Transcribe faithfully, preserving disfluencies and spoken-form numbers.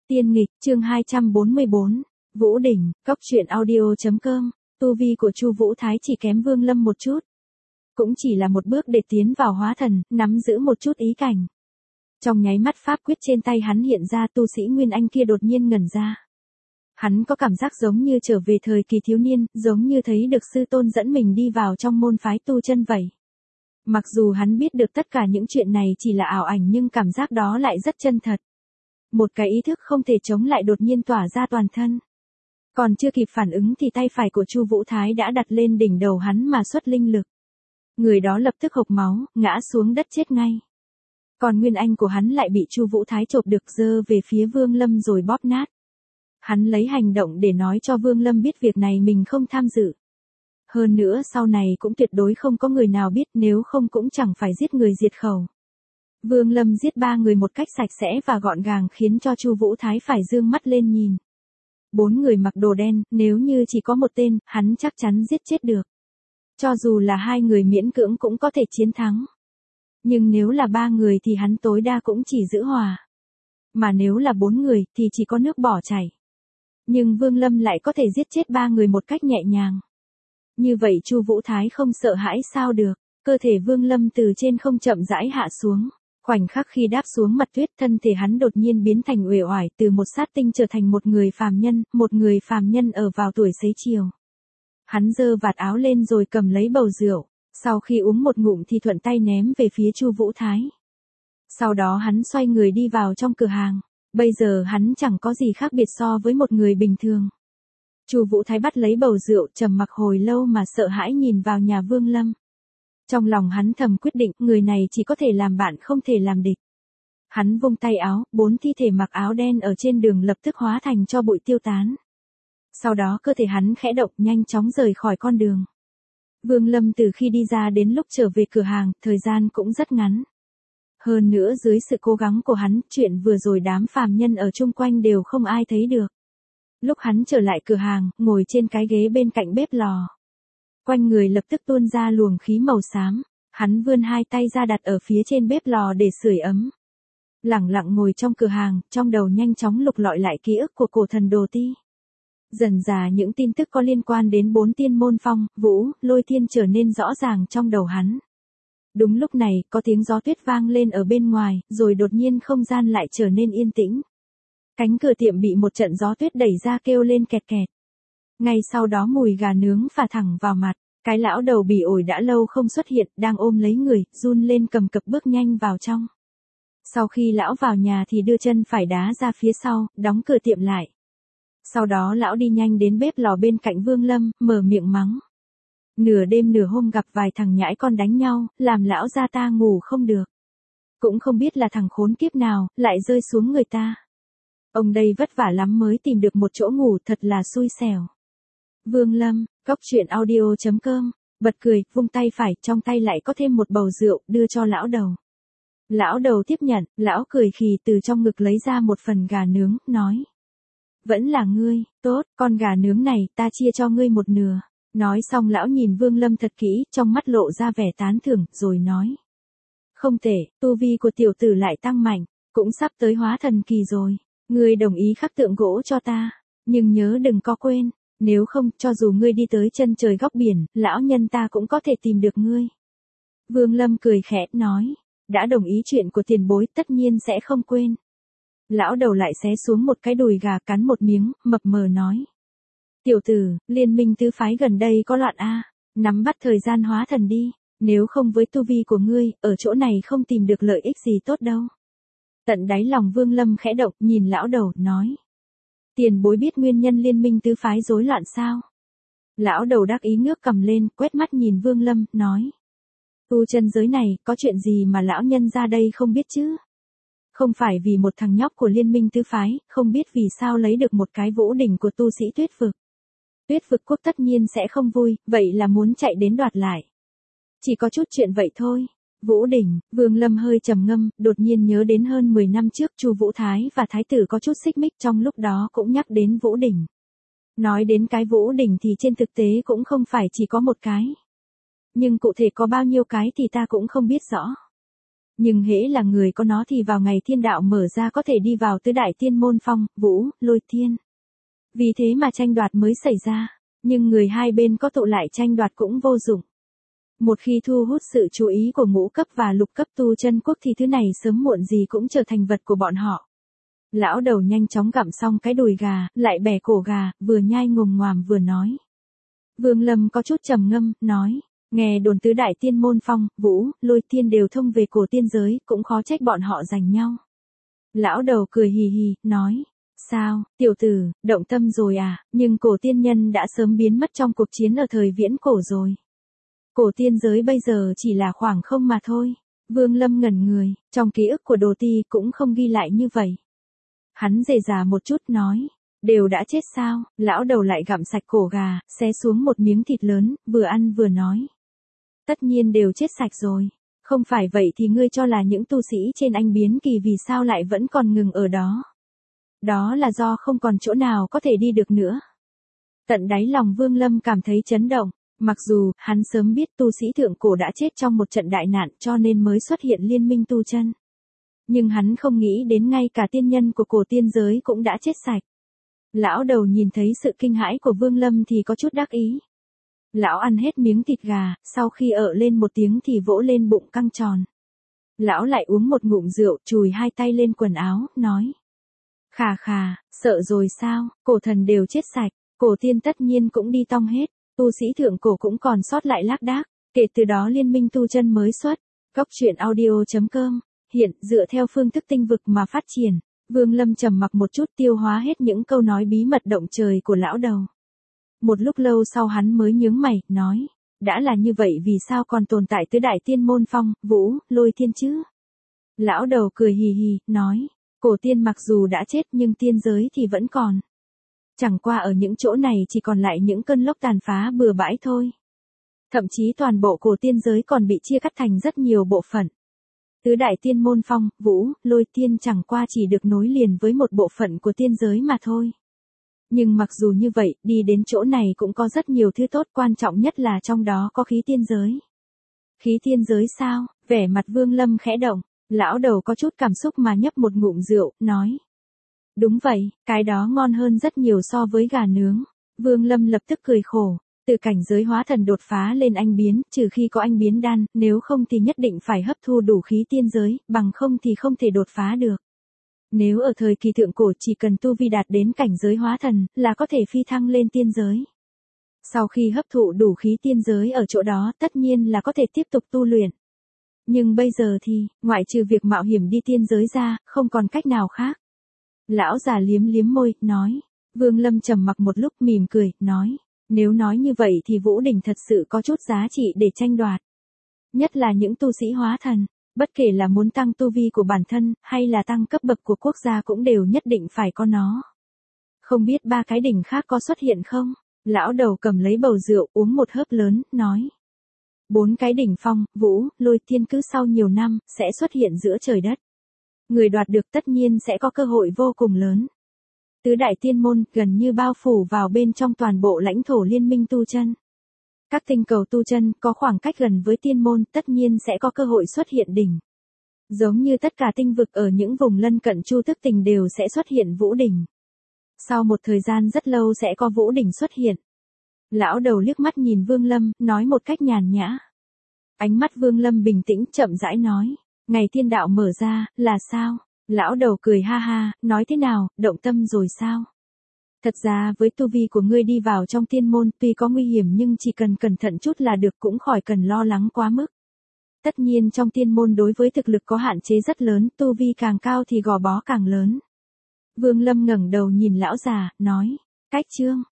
Tiên nghịch, chương hai trăm bốn mươi bốn, Vũ Đỉnh, cóc truyện audio chấm com, tu vi của Chu Vũ Thái chỉ kém Vương Lâm một chút. Cũng chỉ là một bước để tiến vào hóa thần, nắm giữ một chút ý cảnh. Trong nháy mắt pháp quyết trên tay hắn hiện ra, tu sĩ Nguyên Anh kia đột nhiên ngẩn ra. Hắn có cảm giác giống như trở về thời kỳ thiếu niên, giống như thấy được sư tôn dẫn mình đi vào trong môn phái tu chân vậy. Mặc dù hắn biết được tất cả những chuyện này chỉ là ảo ảnh nhưng cảm giác đó lại rất chân thật. Một cái ý thức không thể chống lại đột nhiên tỏa ra toàn thân. Còn chưa kịp phản ứng thì tay phải của Chu Vũ Thái đã đặt lên đỉnh đầu hắn mà xuất linh lực. Người đó lập tức hộc máu, ngã xuống đất chết ngay. Còn Nguyên Anh của hắn lại bị Chu Vũ Thái chộp được giơ về phía Vương Lâm rồi bóp nát. Hắn lấy hành động để nói cho Vương Lâm biết việc này mình không tham dự. Hơn nữa sau này cũng tuyệt đối không có người nào biết, nếu không cũng chẳng phải giết người diệt khẩu. Vương Lâm giết ba người một cách sạch sẽ và gọn gàng khiến cho Chu Vũ Thái phải dương mắt lên nhìn. Bốn người mặc đồ đen, nếu như chỉ có một tên, hắn chắc chắn giết chết được. Cho dù là hai người miễn cưỡng cũng có thể chiến thắng. Nhưng nếu là ba người thì hắn tối đa cũng chỉ giữ hòa. Mà nếu là bốn người thì chỉ có nước bỏ chảy. Nhưng Vương Lâm lại có thể giết chết ba người một cách nhẹ nhàng. Như vậy Chu Vũ Thái không sợ hãi sao được, cơ thể Vương Lâm từ trên không chậm rãi hạ xuống. Khoảnh khắc khi đáp xuống mặt tuyết, thân thể hắn đột nhiên biến thành uể oải, từ một sát tinh trở thành một người phàm nhân, một người phàm nhân ở vào tuổi xế chiều. Hắn giơ vạt áo lên rồi cầm lấy bầu rượu, sau khi uống một ngụm thì thuận tay ném về phía Chu Vũ Thái. Sau đó hắn xoay người đi vào trong cửa hàng, bây giờ hắn chẳng có gì khác biệt so với một người bình thường. Chu Vũ Thái bắt lấy bầu rượu, trầm mặc hồi lâu mà sợ hãi nhìn vào nhà Vương Lâm. Trong lòng hắn thầm quyết định, người này chỉ có thể làm bạn không thể làm địch. Hắn vung tay áo, bốn thi thể mặc áo đen ở trên đường lập tức hóa thành tro bụi tiêu tán. Sau đó cơ thể hắn khẽ động, nhanh chóng rời khỏi con đường. Vương Lâm từ khi đi ra đến lúc trở về cửa hàng, thời gian cũng rất ngắn. Hơn nữa dưới sự cố gắng của hắn, chuyện vừa rồi đám phàm nhân ở chung quanh đều không ai thấy được. Lúc hắn trở lại cửa hàng, ngồi trên cái ghế bên cạnh bếp lò. Quanh người lập tức tuôn ra luồng khí màu xám, hắn vươn hai tay ra đặt ở phía trên bếp lò để sưởi ấm. Lẳng lặng ngồi trong cửa hàng, trong đầu nhanh chóng lục lọi lại ký ức của cổ thần Đồ Ti. Dần dà những tin tức có liên quan đến bốn tiên môn Phong, Vũ, Lôi Thiên trở nên rõ ràng trong đầu hắn. Đúng lúc này, có tiếng gió tuyết vang lên ở bên ngoài, rồi đột nhiên không gian lại trở nên yên tĩnh. Cánh cửa tiệm bị một trận gió tuyết đẩy ra kêu lên kẹt kẹt. Ngay sau đó mùi gà nướng phả thẳng vào mặt, cái lão đầu bỉ ổi đã lâu không xuất hiện, đang ôm lấy người, run lên cầm cập bước nhanh vào trong. Sau khi lão vào nhà thì đưa chân phải đá ra phía sau, đóng cửa tiệm lại. Sau đó lão đi nhanh đến bếp lò bên cạnh Vương Lâm, mở miệng mắng. Nửa đêm nửa hôm gặp vài thằng nhãi con đánh nhau, làm lão gia ta ngủ không được. Cũng không biết là thằng khốn kiếp nào, lại rơi xuống người ta. Ông đây vất vả lắm mới tìm được một chỗ ngủ, thật là xui xẻo. Vương Lâm, cóc truyện audio chấm com, bật cười, vung tay phải, trong tay lại có thêm một bầu rượu, đưa cho lão đầu. Lão đầu tiếp nhận, lão cười khì từ trong ngực lấy ra một phần gà nướng, nói. Vẫn là ngươi, tốt, con gà nướng này, ta chia cho ngươi một nửa. Nói xong lão nhìn Vương Lâm thật kỹ, trong mắt lộ ra vẻ tán thưởng, rồi nói. Không tệ, tu vi của tiểu tử lại tăng mạnh, cũng sắp tới hóa thần kỳ rồi. Ngươi đồng ý khắc tượng gỗ cho ta, nhưng nhớ đừng có quên. Nếu không, cho dù ngươi đi tới chân trời góc biển, lão nhân ta cũng có thể tìm được ngươi. Vương Lâm cười khẽ, nói, đã đồng ý chuyện của tiền bối, tất nhiên sẽ không quên. Lão đầu lại xé xuống một cái đùi gà, cắn một miếng, mập mờ nói. Tiểu tử, liên minh tứ phái gần đây có loạn a, nắm bắt thời gian hóa thần đi, nếu không với tu vi của ngươi, ở chỗ này không tìm được lợi ích gì tốt đâu. Tận đáy lòng Vương Lâm khẽ động, nhìn lão đầu, nói. Tiền bối biết nguyên nhân liên minh tứ phái rối loạn sao? Lão đầu đắc ý ngước cầm lên, quét mắt nhìn Vương Lâm, nói. Tu chân giới này, có chuyện gì mà lão nhân ra đây không biết chứ? Không phải vì một thằng nhóc của liên minh tứ phái, không biết vì sao lấy được một cái Vũ Đỉnh của tu sĩ Tuyết Vực. Tuyết Vực quốc tất nhiên sẽ không vui, vậy là muốn chạy đến đoạt lại. Chỉ có chút chuyện vậy thôi. Vũ Đỉnh, Vương Lâm hơi trầm ngâm, đột nhiên nhớ đến hơn mười năm trước Chu Vũ Thái và Thái tử có chút xích mích, trong lúc đó cũng nhắc đến Vũ Đỉnh. Nói đến cái Vũ Đỉnh thì trên thực tế cũng không phải chỉ có một cái. Nhưng cụ thể có bao nhiêu cái thì ta cũng không biết rõ. Nhưng hễ là người có nó thì vào ngày thiên đạo mở ra có thể đi vào tứ đại tiên môn phong, vũ, lôi thiên. Vì thế mà tranh đoạt mới xảy ra, nhưng người hai bên có tụ lại tranh đoạt cũng vô dụng. Một khi thu hút sự chú ý của ngũ cấp và lục cấp tu chân quốc thì thứ này sớm muộn gì cũng trở thành vật của bọn họ. Lão đầu nhanh chóng gặm xong cái đùi gà, lại bẻ cổ gà, vừa nhai ngồm ngoàm vừa nói. Vương Lâm có chút trầm ngâm, nói, nghe đồn tứ đại tiên môn phong, vũ, lôi tiên đều thông về cổ tiên giới, cũng khó trách bọn họ giành nhau. Lão đầu cười hì hì, nói, sao, tiểu tử, động tâm rồi à, nhưng cổ tiên nhân đã sớm biến mất trong cuộc chiến ở thời viễn cổ rồi. Cổ tiên giới bây giờ chỉ là khoảng không mà thôi. Vương Lâm ngẩn người, trong ký ức của Đồ Ti cũng không ghi lại như vậy. Hắn dè dà một chút nói, đều đã chết sao, lão đầu lại gặm sạch cổ gà, xé xuống một miếng thịt lớn, vừa ăn vừa nói. Tất nhiên đều chết sạch rồi, không phải vậy thì ngươi cho là những tu sĩ trên Anh Biến Kỳ vì sao lại vẫn còn ngừng ở đó. Đó là do không còn chỗ nào có thể đi được nữa. Tận đáy lòng Vương Lâm cảm thấy chấn động. Mặc dù, hắn sớm biết tu sĩ thượng cổ đã chết trong một trận đại nạn cho nên mới xuất hiện liên minh tu chân. Nhưng hắn không nghĩ đến ngay cả tiên nhân của cổ tiên giới cũng đã chết sạch. Lão đầu nhìn thấy sự kinh hãi của Vương Lâm thì có chút đắc ý. Lão ăn hết miếng thịt gà, sau khi ợ lên một tiếng thì vỗ lên bụng căng tròn. Lão lại uống một ngụm rượu, chùi hai tay lên quần áo, nói. Khà khà, sợ rồi sao, cổ thần đều chết sạch, cổ tiên tất nhiên cũng đi tong hết. Tu sĩ thượng cổ cũng còn sót lại lác đác, kể từ đó liên minh tu chân mới xuất. Góc truyện audio chấm com, hiện, dựa theo phương thức tinh vực mà phát triển, Vương Lâm trầm mặc một chút tiêu hóa hết những câu nói bí mật động trời của lão đầu. Một lúc lâu sau hắn mới nhướng mày, nói, đã là như vậy vì sao còn tồn tại tứ đại tiên môn phong, vũ, lôi thiên chứ? Lão đầu cười hì hì, nói, cổ tiên mặc dù đã chết nhưng tiên giới thì vẫn còn. Chẳng qua ở những chỗ này chỉ còn lại những cơn lốc tàn phá bừa bãi thôi. Thậm chí toàn bộ cổ tiên giới còn bị chia cắt thành rất nhiều bộ phận. Tứ đại tiên môn phong, vũ, lôi tiên chẳng qua chỉ được nối liền với một bộ phận của tiên giới mà thôi. Nhưng mặc dù như vậy, đi đến chỗ này cũng có rất nhiều thứ tốt, quan trọng nhất là trong đó có khí tiên giới. Khí tiên giới sao? Vẻ mặt Vương Lâm khẽ động, lão đầu có chút cảm xúc mà nhấp một ngụm rượu, nói. Đúng vậy, cái đó ngon hơn rất nhiều so với gà nướng. Vương Lâm lập tức cười khổ, từ cảnh giới hóa thần đột phá lên anh biến, trừ khi có anh biến đan, nếu không thì nhất định phải hấp thu đủ khí tiên giới, bằng không thì không thể đột phá được. Nếu ở thời kỳ thượng cổ chỉ cần tu vi đạt đến cảnh giới hóa thần, là có thể phi thăng lên tiên giới. Sau khi hấp thụ đủ khí tiên giới ở chỗ đó, tất nhiên là có thể tiếp tục tu luyện. Nhưng bây giờ thì, ngoại trừ việc mạo hiểm đi tiên giới ra, không còn cách nào khác. Lão già liếm liếm môi, nói. Vương Lâm trầm mặc một lúc mỉm cười, nói. Nếu nói như vậy thì Vũ Đỉnh thật sự có chút giá trị để tranh đoạt. Nhất là những tu sĩ hóa thần, bất kể là muốn tăng tu vi của bản thân, hay là tăng cấp bậc của quốc gia cũng đều nhất định phải có nó. Không biết ba cái đỉnh khác có xuất hiện không? Lão đầu cầm lấy bầu rượu uống một hớp lớn, nói. Bốn cái đỉnh phong, vũ, lôi tiên cứ sau nhiều năm, sẽ xuất hiện giữa trời đất. Người đoạt được tất nhiên sẽ có cơ hội vô cùng lớn. Tứ đại tiên môn gần như bao phủ vào bên trong toàn bộ lãnh thổ liên minh tu chân. Các tinh cầu tu chân có khoảng cách gần với tiên môn tất nhiên sẽ có cơ hội xuất hiện đỉnh. Giống như tất cả tinh vực ở những vùng lân cận Chu Tức Tình đều sẽ xuất hiện vũ đỉnh. Sau một thời gian rất lâu sẽ có vũ đỉnh xuất hiện. Lão đầu liếc mắt nhìn Vương Lâm, nói một cách nhàn nhã. Ánh mắt Vương Lâm bình tĩnh chậm rãi nói. Ngày thiên đạo mở ra, là sao? Lão đầu cười ha ha, nói thế nào, động tâm rồi sao? Thật ra với tu vi của ngươi đi vào trong tiên môn tuy có nguy hiểm nhưng chỉ cần cẩn thận chút là được cũng khỏi cần lo lắng quá mức. Tất nhiên trong tiên môn đối với thực lực có hạn chế rất lớn, tu vi càng cao thì gò bó càng lớn. Vương Lâm ngẩng đầu nhìn lão già, nói, cách chương,